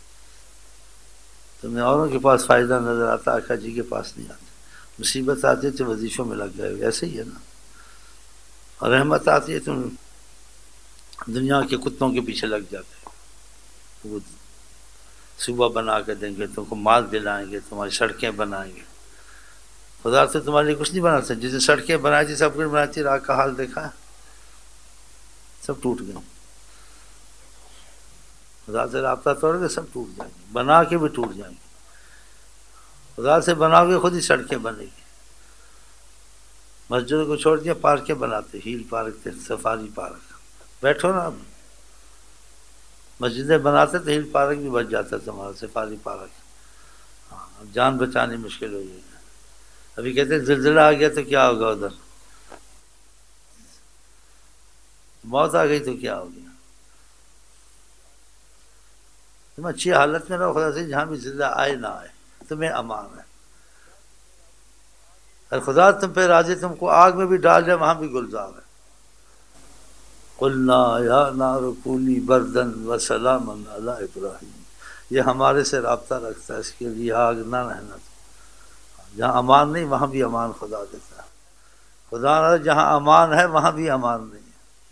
تمہیں اوروں کے پاس فائدہ نظر آتا، آقا جی کے پاس نہیں آتا۔ مصیبت آتی ہے تو وظیفوں میں لگ گئے، ایسے ہی ہے نا، اور رحمت آتی ہے تم دنیا کے کتوں کے پیچھے لگ جاتے ہیں، وہ صوبہ بنا کے دیں گے، تم کو مال دلائیں گے، تمہاری سڑکیں بنائیں گے۔ خدا سے تمہارے لیے کچھ نہیں بنا سکتے، جس نے سڑکیں بنائی تھی، سب کچھ بنائی تھی، راہ کا حال دیکھا ہے، سب ٹوٹ گئے۔ خدا سے رابطہ توڑ کے سب ٹوٹ جائیں گے، بنا کے بھی ٹوٹ جائیں گے۔ خدا سے بناؤ گے خود ہی سڑکیں بنے گی۔ مسجدوں کو چھوڑ دیا، پارکیں بناتے، ہیل پارک تھے، سفاری پارک، بیٹھو نا، اب مسجدیں بناتے تو ہیل پارک بھی بچ جاتا تمہارا، سفاری پارک۔ ہاں، جان بچانی مشکل ہو جائے گی۔ ابھی کہتے ہیں زلزلہ آ گیا تو کیا ہوگا، ادھر موت آ گئی تو کیا ہو گیا۔ تم اچھی حالت میں رہو خدا سے، جہاں بھی زلزلہ آئے نہ آئے تمہیں امان ہے، اور خدا تم پہ راضی، تم کو آگ میں بھی ڈال جائے وہاں بھی گلزار ہے۔ قلنا یا نار کونی بردن وسلاما علی ابراہیم، یہ ہمارے سے رابطہ رکھتا ہے، اس کے لیے آگ نہ رہنا۔ جہاں امان نہیں وہاں بھی امان خدا دیتا ہے۔ خدا نہ جہاں امان ہے وہاں بھی امان نہیں ہے۔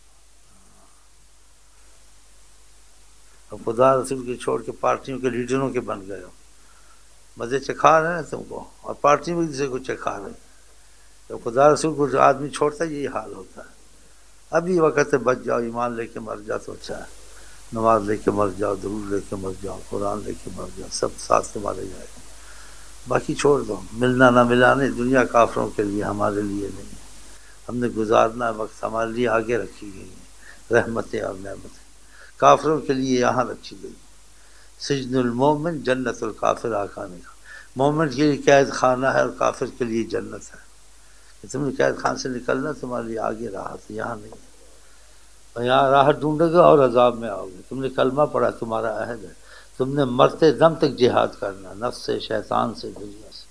اب خدا رسول کے چھوڑ کے پارٹیوں کے لیڈروں کے بن گئے ہو، مزے چکھا رہے ہیں تم کو، اور پارٹی میں کسی کو چکھا رہے ہیں۔ جب خدا رسول کو جو آدمی چھوڑتا ہے یہی حال ہوتا ہے۔ ابھی وقت ہے، بچ جاؤ، ایمان لے کے مر جاؤ تو اچھا ہے، نماز لے کے مر جاؤ، درود لے کے مر جاؤ، قرآن لے کے مر جاؤ، سب ساتھ تمہارے جائے گا، باقی چھوڑ دو، ملنا نہ ملا نہیں، دنیا کافروں کے لیے، ہمارے لیے نہیں ہے، ہم نے گزارنا وقت ہمارے لیے آگے رکھی گئی ہے، رحمتیں اور نعمتیں کافروں کے لیے یہاں رکھی گئی، سجن المومن جنت الکافر آقا نے کہا، مومن کے لیے قید خانہ ہے اور کافر کے لیے جنت ہے، کہ تم نے قید خان سے نکلنا، تمہارے لیے آگے راحت ہے، یہاں نہیں ہے، اور یہاں راحت ڈھونڈے گے اور عذاب میں آؤ گے، تم نے کلمہ پڑھا، تمہارا عہد ہے، تم نے مرتے دم تک جہاد کرنا، نفس سے، شیطان سے، دنیا سے،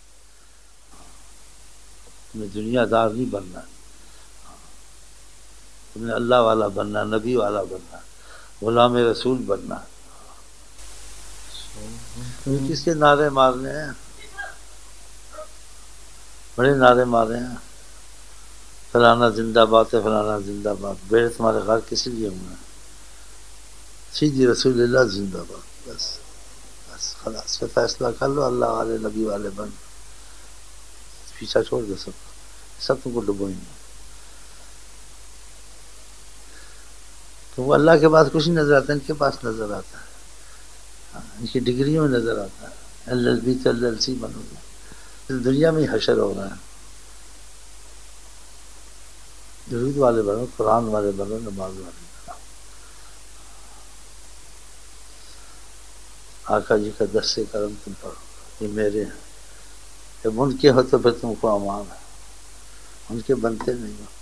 تم نے دنیا دار نہیں بننا، تم نے اللہ والا بننا، نبی والا بننا، غلام رسول بننا، تم کس کے نعرے مارنے ہیں، بڑے نعرے مارے ہیں، فلانا زندہ باد ہے، فلانا زندہ باد، بیڑے تمہارے گھر کس لیے ہوں گے، سیدھی رسول اللہ زندہ باد، بس بس خلاص پہ فیصلہ کر لو، اللہ والے نبی والے بن، پیچھا چھوڑ دو سب سب تم کو ڈبوئیں گے، تو وہ اللہ کے پاس کچھ نہیں نظر آتا، ان کے پاس نظر آتا ہے، ان کی ڈگریوں میں نظر آتا ہے، ایل ایل بی تو ایل ایل سی بنو گے، دنیا میں ہی حشر ہو رہا ہے، درود والے بنو، قرآن والے بنو، نماز والے بنو، آقا جی کا دس سے کرم تم پڑھو، یہ میرے ہیں، جب ان کے ہو تو پھر تم کو امان ہے، ان کے بنتے نہیں ہو،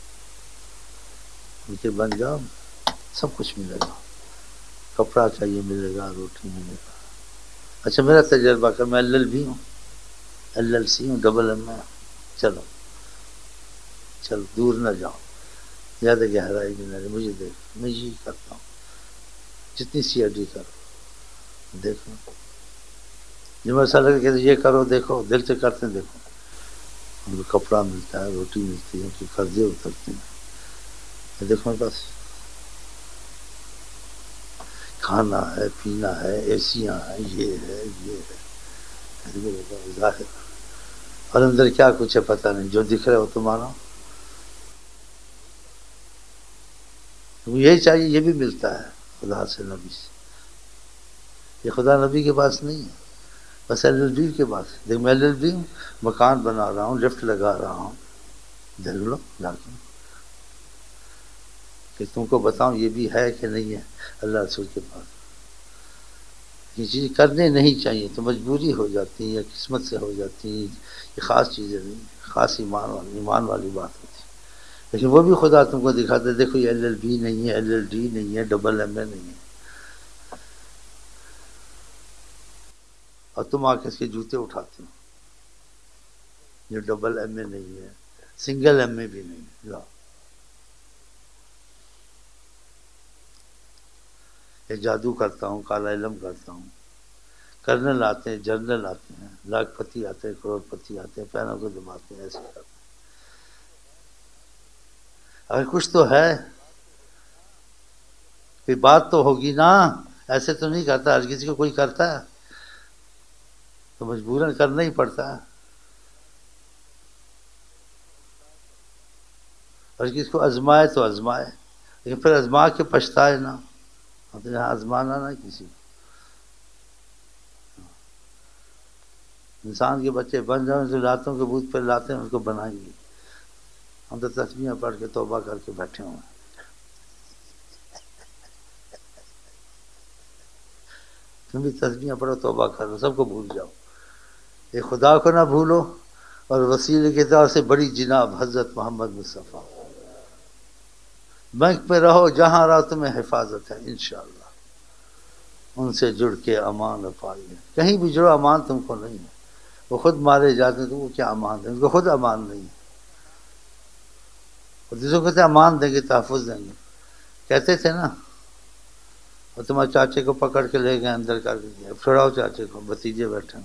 ان کے بن جاؤ، سب کچھ ملے گا، کپڑا چاہیے ملے گا، روٹی ملے گا، اچھا میرا تجربہ کر، میں ایل ایل بھی ہوں، ایل ایل سی ہوں، ڈبل ایم میں، چلو چلو دور نہ جاؤ، زیادہ گہرائی میں نہ، مجھے دیکھ، میں یہی کرتا ہوں، جتنی سی ایڈی کرو، دیکھو جو مسئلہ کہ یہ کرو، دیکھو دل سے کرتے ہیں، دیکھو ان کو کپڑا ملتا ہے، روٹی ملتی ہے، ان کے قرضے اترتے ہیں، دیکھو بس کھانا ہے، پینا ہے، اے سیاں ہیں، یہ ہے یہ ہے، ظاہر اور اندر کیا کچھ ہے پتہ نہیں، جو دکھ رہا ہے وہ تمہارا، یہی چاہیے، یہ بھی ملتا ہے خدا سے، نبی سے، یہ خدا نبی کے پاس نہیں ہے، بس ایل ایل بی کے پاس، دیکھ میں ایل ایل بی ہوں، مکان بنا رہا ہوں، لفٹ لگا رہا ہوں، دیکھ لو لا کے، کہ تم کو بتاؤں یہ بھی ہے کہ نہیں ہے اللہ رسول کے پاس، یہ چیز کرنے نہیں چاہیے، تو مجبوری ہو جاتی ہے یا قسمت سے ہو جاتی ہے، یہ خاص چیزیں نہیں، خاص ایمان والی ایمان والی بات ہوتی ہے، لیکن وہ بھی خدا تم کو دکھاتا ہے، دیکھو یہ ایل ایل بی نہیں ہے، ایل ایل ڈی نہیں ہے، ڈبل ایم اے نہیں ہے، اور تم آ کے اس کے جوتے اٹھاتے ہو، یہ ڈبل ایم اے نہیں ہے، سنگل ایم اے بھی نہیں ہے، لا یہ جادو کرتا ہوں، کالا علم کرتا ہوں، کرنل آتے ہیں، جنرل آتے ہیں، لاکھ پتی آتے ہیں، کروڑ پتی آتے ہیں، پیروں کو دباتے ہیں، ایسے کرتے ہیں، اگر کچھ تو ہے، کوئی بات تو ہوگی نا، ایسے تو نہیں کرتا، ہر کسی کو کوئی کرتا ہے تو مجبوراً کرنا ہی پڑتا ہے، اور کسی کو آزمائے تو آزمائے، لیکن پھر آزما کے پچھتائے نا، تو یہاں آزمانا نا کسی کو، انسان کے بچے بن جائیں تو لاتوں کے بوت پہ لاتے ہیں، ان کو بنائیں گے، ہم تو تسبیحیں پڑھ کے توبہ کر کے بیٹھے ہوئے ہیں، تم بھی تسبیحیں پڑھو، توبہ کرو، سب کو بھول جاؤ، یہ خدا کو نہ بھولو، اور وسیلے کے طور سے بڑی جناب حضرت محمد مصطفیٰ، بینک میں رہو، جہاں رہو تمہیں حفاظت ہے انشاءاللہ، ان سے جڑ کے امان پائیے، کہیں بھی جڑو امان تم کو نہیں ہے، وہ خود مارے جاتے ہیں تو وہ کیا امان دیں، ان کو خود امان نہیں ہے، اور دوسروں کو کہتے امان دیں گے، تحفظ دیں گے، کہتے تھے نا، اور تمہارے چاچے کو پکڑ کے لے گئے اندر کر کے، چھڑاؤ چاچے کو، بھتیجے بیٹھے ہیں،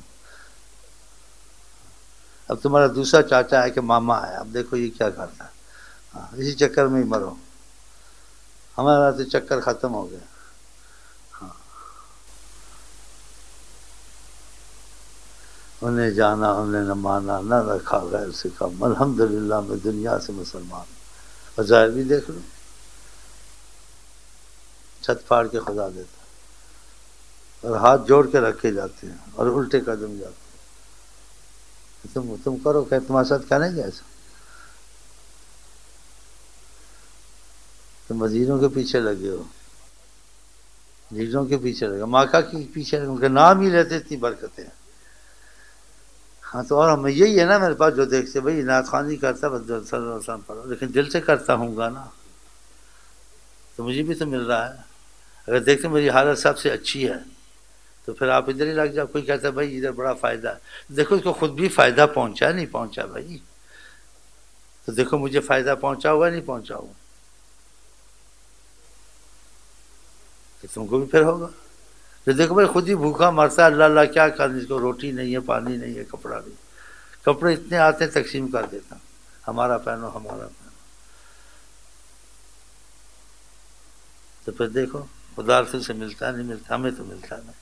اب تمہارا دوسرا چاچا ہے کہ ماما ہے، اب دیکھو یہ کیا کرتا ہے، ہاں اسی چکر میں ہی مرو، ہمارا تو چکر ختم ہو گیا، ہاں انہیں جانا انہیں نہ مانا، نہ رکھا غیر سے کم، الحمدللہ میں دنیا سے مسلمان، اور ظاہر بھی دیکھ لو، چھت پھاڑ کے خدا دیتا ہے، اور ہاتھ جوڑ کے رکھے جاتے ہیں اور الٹے قدم جاتے ہیں۔ تم تم کرو کہ تمہارے ساتھ کریں گے ایسا؟ تم وزیروں کے پیچھے لگے ہو، لیڈروں کے پیچھے لگے، ماکا کے پیچھے لگے، ان کے نام ہی لیتے اتنی برکتیں۔ ہاں تو اور ہمیں یہی ہے نا میرے پاس جو دیکھتے بھائی نعت خوانی کرتا بس صلی اللہ علیہ وسلم پڑھو، لیکن دل سے کرتا ہوں گا نا تو مجھے بھی تو مل رہا ہے۔ اگر دیکھتے میری حالت سب سے اچھی ہے تو پھر آپ ادھر ہی لگ جاؤ۔ کوئی کہتا ہے بھائی ادھر بڑا فائدہ ہے، دیکھو اس کو خود بھی فائدہ پہنچا نہیں پہنچا بھائی، تو دیکھو مجھے فائدہ پہنچا ہوا نہیں پہنچا ہوا، کہ تم کو بھی پھر ہوگا۔ تو دیکھو بھائی خود ہی بھوکا مرتا ہے، اللہ اللہ کیا کرنے، اس کو روٹی نہیں ہے، پانی نہیں ہے، کپڑا نہیں، کپڑے اتنے آتے تقسیم کر دیتا، ہمارا پہنو ہمارا پہنو۔ تو پھر دیکھو خدا رسول سے ملتا نہیں ملتا، ہمیں تو ملتا نہیں۔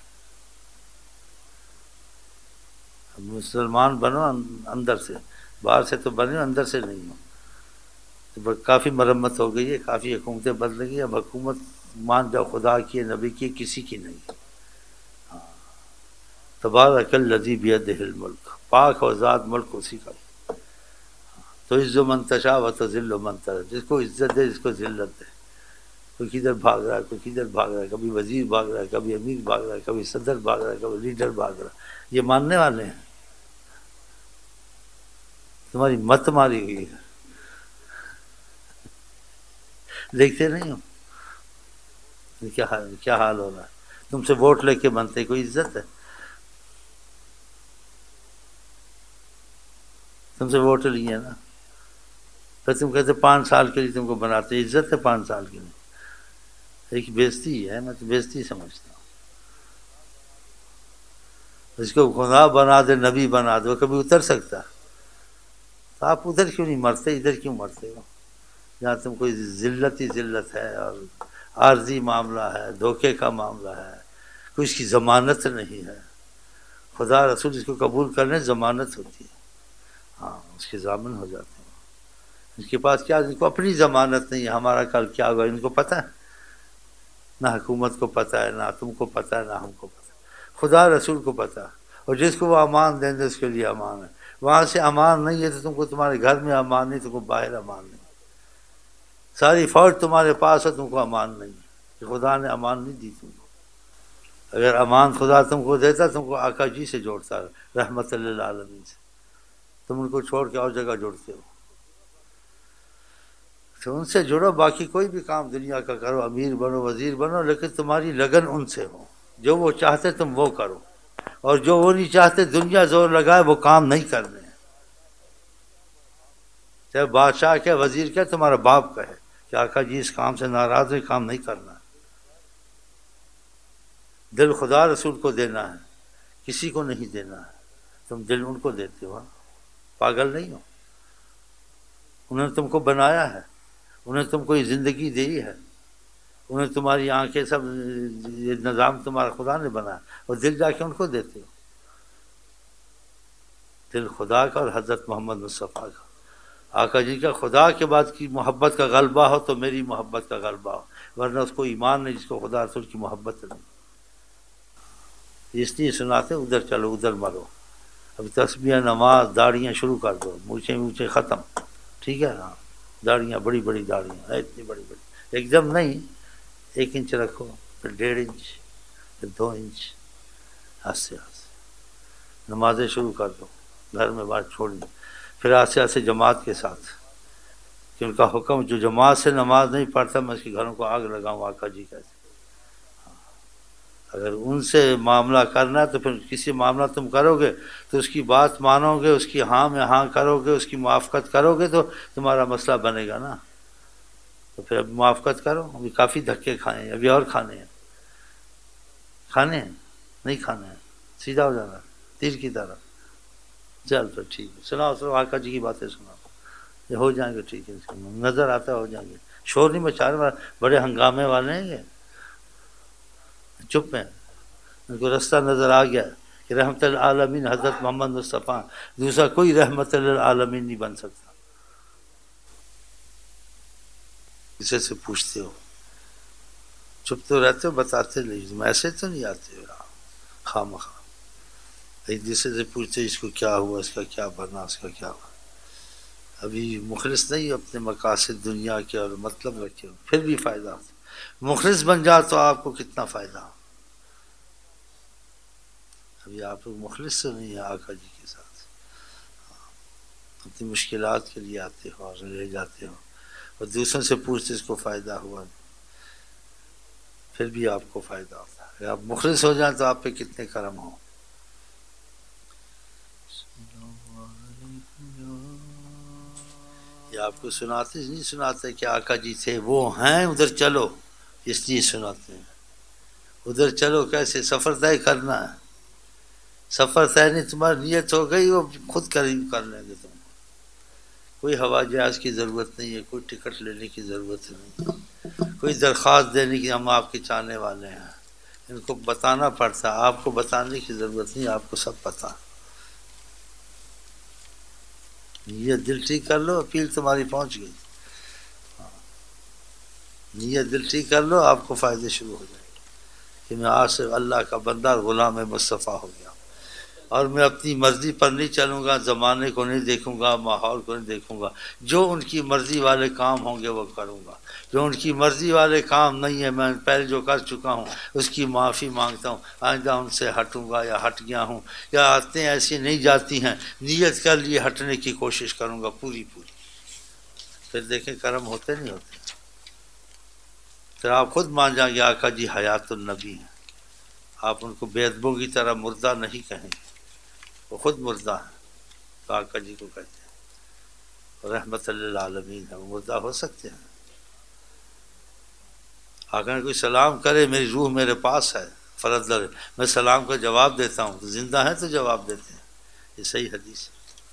مسلمان بنو اندر سے، باہر سے تو بنے اندر سے نہیں ہو۔ تو کافی مرمت ہو گئی ہے، کافی حکومتیں بدل گئی، اب حکومت مان جاؤ خدا کی، نبی کی، کسی کی نہیں۔ ہاں تبارک الذی بیدہ الملک، پاک اور ذات ملک اسی کا۔ تو عز من تشاء و تذل من تشاء، جس کو عزت دے جس کو ذلت دے، کوئی کدھر بھاگ رہا ہے کوئی کدھر بھاگ رہا ہے، کبھی وزیر بھاگ رہا ہے، کبھی امیر بھاگ رہا ہے، کبھی صدر بھاگ رہا ہے، کبھی لیڈر بھاگ رہا ہے۔ یہ ماننے والے ہیں؟ تمہاری مت ماری ہوئی ہے، دیکھتے نہیں ہو کیا حال کیا حال ہو رہا ہے؟ تم سے ووٹ لے کے بنتے کوئی عزت ہے؟ تم سے ووٹ لیے نا، پھر تم کہتے پانچ سال کے لیے تم کو بناتے، عزت ہے پانچ سال کے لیے؟ ایک بےزتی ہے، میں تو بےزتی سمجھتا ہوں۔ اس کو خدا بنا دے نبی بنا دے، وہ کبھی اتر سکتا؟ تو آپ ادھر کیوں نہیں مرتے، ادھر کیوں مرتے ہو جہاں تم کوئی ذلت ہی ذلت ہے اور عارضی معاملہ ہے، دھوکے کا معاملہ ہے، کوئی اس کی ضمانت نہیں ہے۔ خدا رسول اس کو قبول کرنے ضمانت ہوتی ہے، ہاں اس کے ضامن ہو جاتے ہیں۔ اس کے پاس کیا، ان کو اپنی ضمانت نہیں ہے، ہمارا کل کیا ہوگا ان کو پتہ ہے؟ نہ حکومت کو پتہ ہے، نہ تم کو پتہ ہے، نہ ہم کو پتہ ہے، خدا رسول کو پتہ ہے۔ اور جس کو وہ امان دیں گے اس کے لیے امان ہے۔ وہاں سے امان نہیں ہے تو تم کو تمہارے گھر میں امان نہیں، تم کو باہر امان نہیں، ساری فوج تمہارے پاس ہے، تم کو امان نہیں ہے، کہ خدا نے امان نہیں دی تم کو۔ اگر امان خدا تم کو دیتا تم کو آقا جی سے جوڑتا رحمت للعالمین سے، تم ان کو چھوڑ کے اور جگہ جڑتے ہو۔ تو ان سے جڑو، باقی کوئی بھی کام دنیا کا کرو، امیر بنو وزیر بنو، لیکن تمہاری لگن ان سے ہو، جو وہ چاہتے تم وہ کرو، اور جو وہ نہیں چاہتے دنیا زور لگائے وہ کام نہیں کرنے ہیں۔ چاہے بادشاہ کے وزیر کے تمہارا باپ کہے کہ آقا جی اس کام سے ناراض ہے، کام نہیں کرنا ہے۔ دل خدا رسول کو دینا ہے، کسی کو نہیں دینا ہے۔ تم دل ان کو دیتے ہو، پاگل نہیں ہو؟ انہوں نے تم کو بنایا ہے، انہیں تم کو یہ زندگی دی ہے، انہیں تمہاری آنکھیں سب، یہ نظام تمہارا خدا نے بنایا، اور دل جا کے ان کو دیتے ہو۔ دل خدا کا اور حضرت محمد مصطفیٰ کا، آقا جی کا، خدا کے بعد کی محبت کا غلبہ ہو تو میری محبت کا غلبہ ہو، ورنہ اس کو ایمان نہیں جس کو خدا رسول کی محبت نہیں۔ اس لیے سناتے ادھر چلو ادھر مرو، ابھی تسبیح نماز داڑیاں شروع کر دو، مونچھیں مونچھیں ختم، ٹھیک ہے نا؟ داڑیاں بڑی بڑی داڑیاں اتنی بڑی بڑی، ایک دم نہیں، ایک انچ رکھو، پھر ڈیڑھ انچ، پھر دو انچ، آستے آستے نمازیں شروع کر دو، گھر میں بات چھوڑنی، پھر آستے آستے جماعت کے ساتھ، کہ ان کا حکم جو جماعت سے نماز نہیں پڑھتا میں اس کے گھروں کو آگ لگاؤں، آقا جی کہتے۔ اگر ان سے معاملہ کرنا ہے تو پھر کسی معاملہ تم کرو گے تو اس کی بات مانو گے، اس کی ہاں میں ہاں کرو گے، اس کی موافقت کرو گے تو تمہارا مسئلہ بنے گا نا۔ تو پھر اب موافقت کرو، ابھی کافی دھکے کھائے ہیں، ابھی اور کھانے ہیں، کھانے ہیں نہیں کھانے ہیں، سیدھا ہو جانا تیر کی طرح۔ چل پھر ٹھیک ہے، سناؤ سناؤ آقا جی کی باتیں سناؤ، یہ ہو جائیں گے ٹھیک ہے، نظر آتا ہو جائیں گے، شور نہیں مچا رہے، بڑے ہنگامے والے ہیں یہ، چپ ہیں، ان کو رستہ نظر آ گیا کہ رحمت للعالمین حضرت محمد مصطفیٰ، دوسرا کوئی رحمت للعالمین نہیں بن سکتا۔ کسی سے پوچھتے ہو چپ تو رہتے ہو، بتاتے نہیں، تم ایسے تو نہیں آتے ہو خواہ مخواہ، ایک دوسرے سے پوچھتے اس کو کیا ہوا، اس کا کیا بنا، اس کا کیا ہوا۔ ابھی مخلص نہیں اپنے مقاصد دنیا کے اور مطلب رکھے ہو، پھر بھی فائدہ ہوتا۔ مخلص بن جا تو آپ کو کتنا فائدہ ہو۔ ابھی آپ لوگ مخلص تو نہیں ہیں آقا جی کے ساتھ، اپنی مشکلات کے لیے آتے ہو اور لے جاتے ہو، اور دوسروں سے پوچھتے اس کو فائدہ ہوا، پھر بھی آپ کو فائدہ ہوتا ہے۔ اگر آپ مخلص ہو جائیں تو آپ پہ کتنے کرم ہوں۔ یہ آپ کو سناتے نہیں سناتے کہ آقا جی تھے، وہ ہیں ادھر چلو، اس لیے سناتے ہیں۔ ادھر چلو کیسے؟ سفر طے کرنا ہے، سفر طے نہیں، تمہاری نیت ہو گئی، وہ خود قریب کر لیں گے تم کو۔ کوئی ہوائی جہاز کی ضرورت نہیں ہے، کوئی ٹکٹ لینے کی ضرورت نہیں، کوئی درخواست دینے کی ہم آپ کے چاہنے والے ہیں، ان کو بتانا پڑتا ہے، آپ کو بتانے کی ضرورت نہیں، آپ کو سب پتہ۔ نیت دل ٹھیک کر لو، اپیل تمہاری پہنچ گئی، نیت دل ٹھیک کر لو، آپ کو فائدے شروع ہو جائیں گے کہ میں آج سے اللہ کا بندہ غلام مصطفیٰ ہو گیا، اور میں اپنی مرضی پر نہیں چلوں گا، زمانے کو نہیں دیکھوں گا، ماحول کو نہیں دیکھوں گا، جو ان کی مرضی والے کام ہوں گے وہ کروں گا، جو ان کی مرضی والے کام نہیں ہے، میں پہلے جو کر چکا ہوں اس کی معافی مانگتا ہوں، آئندہ ان سے ہٹوں گا یا ہٹ گیا ہوں، یا آتے ایسی نہیں جاتی ہیں، نیت کر لیے ہٹنے کی کوشش کروں گا پوری پوری، پھر دیکھیں کرم ہوتے نہیں ہوتے، پھر آپ خود مان جائیں گے آقا جی حیات النبی ہیں، آپ ان کو بے ادبوں کی طرح مردہ نہیں کہیں گے، وہ خود مردہ ہیں، تو آقا جی کو کہتے ہیں رحمت للعالمین ہے، وہ مردہ ہو سکتے ہیں؟ اگر کوئی سلام کرے میری روح میرے پاس ہے فرض لگے، میں سلام کا جواب دیتا ہوں، تو زندہ ہیں تو جواب دیتے ہیں، یہ صحیح حدیث ہے۔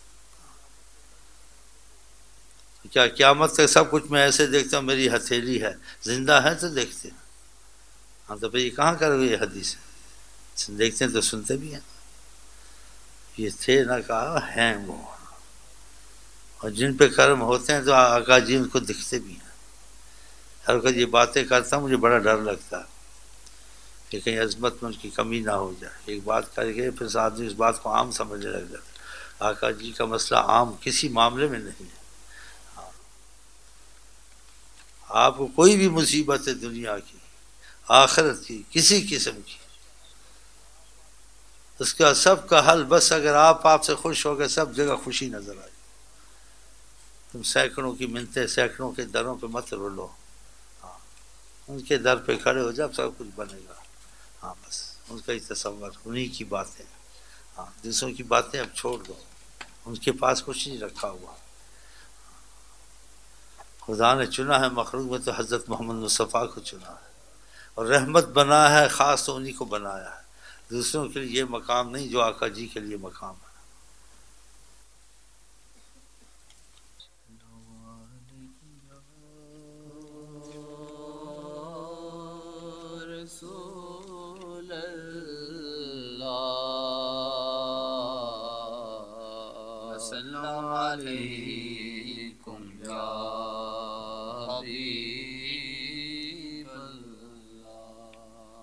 کیا قیامت تک سب کچھ میں ایسے دیکھتا ہوں میری ہتھیلی ہے، زندہ ہے تو دیکھتے ہیں، ہاں تو بھئی یہ کہاں کرو یہ حدیث ہے، دیکھتے ہیں تو سنتے بھی ہیں، یہ تھے نہ کہا ہیں وہ، اور جن پہ کرم ہوتے ہیں تو آقا جی ان کو دکھتے بھی ہیں۔ ہر وقت یہ باتیں کرتا ہوں مجھے بڑا ڈر لگتا ہے کہ کہیں عظمت میں ان کی کمی نہ ہو جائے، ایک بات کر کے پھر آدمی اس بات کو عام سمجھنے لگ جاتا ہے۔ آقا جی کا مسئلہ عام کسی معاملے میں نہیں ہے، آپ کو کوئی بھی مصیبت ہے دنیا کی آخرت کی کسی قسم کی، اس کا سب کا حل بس اگر آپ آپ سے خوش ہو گئے، سب جگہ خوشی نظر آئے، تم سینکڑوں کی منتیں سینکڑوں کے دروں پہ مت رولو، ہاں ان کے در پہ کھڑے ہو جب سب کچھ بنے گا، ہاں بس ان کا ہی تصور، انہی کی باتیں، ہاں دوسروں کی باتیں اب چھوڑ دو، ان کے پاس کچھ نہیں رکھا ہوا، خدا نے چنا ہے مخلوق میں تو حضرت محمد مصطفیٰ کو چنا ہے، اور رحمت بنا ہے خاص تو انہی کو بنایا ہے، دوسروں کے لیے یہ مقام نہیں جو آقا جی کے لیے مقام ہے۔ رسول اللہ السلام علیکم یا حبیب اللہ،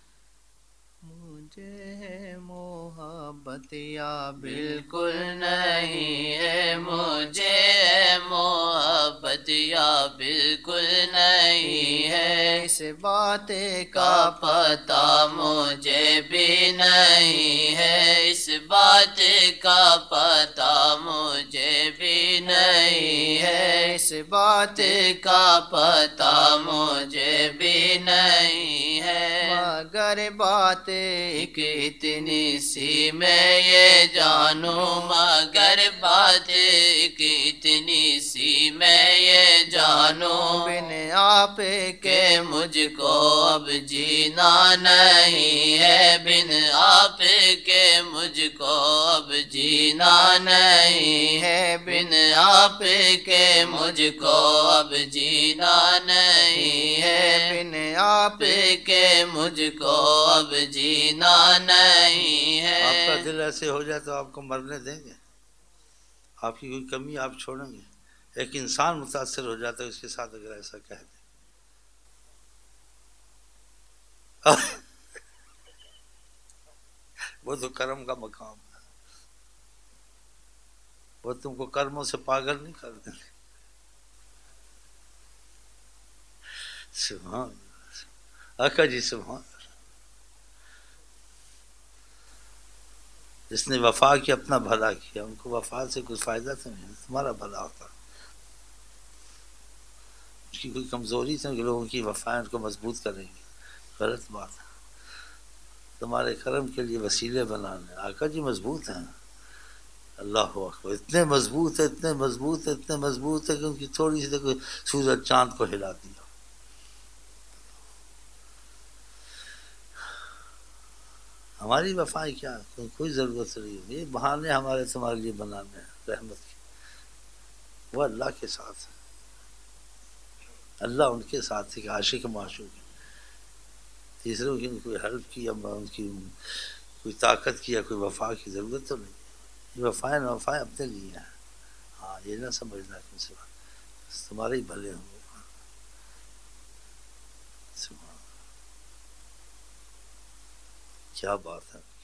مجھے محبت یا بالکل نہیں ہے، مجھے محبت یا بالکل نہیں ہے، اس بات کا پتہ مجھے بھی نہیں ہے، اس بات کا پتہ مجھے بھی نہیں ہے، اس بات کا پتہ مجھے بھی نہیں ہے، مگر بات ایک اتنی سی میں یہ جانوں، مگر بات ایک اتنی سی میں یہ جانوں، بن آپ کے مجھ کو اب جینا نہیں ہے، بن آپ کے مجھ کو اب جینا نہیں ہے، بن آپ کے مجھ کو اب جینا نہیں ہے، بن آپ کے مجھ کو اب جینا نہیں ہے۔ آپ کا دل ایسے ہو جائے تو آپ کو مرنے دیں گے؟ آپ کی کوئی کمی آپ چھوڑیں گے؟ ایک انسان متاثر ہو جاتا ہے اس کے ساتھ اگر ایسا کہہ دیں، وہ تو کرم کا مقام ہے، وہ تم کو کرموں سے پاگل نہیں کر دیں گے۔ سبحان آقا جی سبحان، جس نے وفا کی اپنا بھلا کیا، ان کو وفا سے کچھ فائدہ تو نہیں، تمہارا بھلا ہوتا، اس کی کوئی کمزوری سے کہ لوگوں کی وفا ان کو مضبوط کریں گے، غلط بات ہے۔ تمہارے کرم کے لیے وسیلے بنانے، آقا جی مضبوط ہیں، اللہ اکبر، اتنے مضبوط ہے، اتنے مضبوط ہے، اتنے مضبوط ہے کہ ان کی تھوڑی سی کوئی سورج چاند کو ہلا دیا۔ ہماری وفا کیا، کوئی ضرورت نہیں ہے، یہ بہانے ہمارے تمہارے لیے بنانے ہیں رحمت کے، وہ اللہ کے ساتھ ہے، اللہ ان کے ساتھ ہے کہ عاشق معشوق ہے، تیسروں کی کوئی ہیلپ کی یا ان کی کوئی طاقت کی یا کوئی وفا کی ضرورت تو نہیں، یہ وفائیں نہ وفائیں اپنے لیے ہیں، ہاں یہ نہ سمجھنا کہ ان سے تمہارے ہی بھلے ہوں گے۔ کیا بات ہے۔